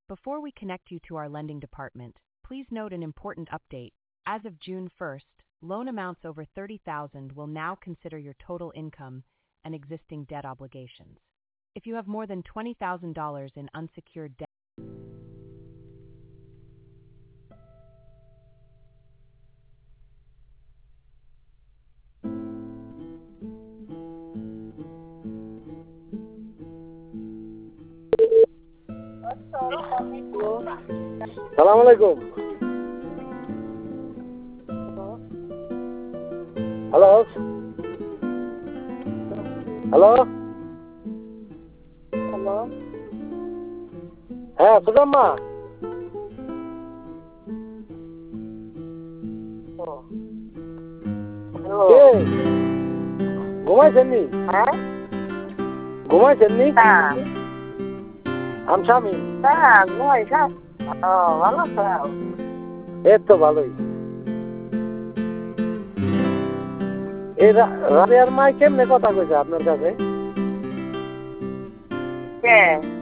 Before we connect you to our lending department, please note an important update. As of June 1st, loan amounts over $30,000 will now consider your total income and existing debt obligations. If you have more than $20,000 in unsecured debt, সালাম আলাইকুম। Hello hello hello, হ্যাঁ সুদাম্মা, কে ঘুমাইছেন নি? হ্যাঁ ঘুমাইছেন নি? হ্যাঁ আমি স্বামী। হ্যাঁ ঘুমাইছা? ও ভালো আছো? এই তো ভালোই। এই রাবিয়ার মাই কেমনে কথা কইছে আপনার কাছে? কে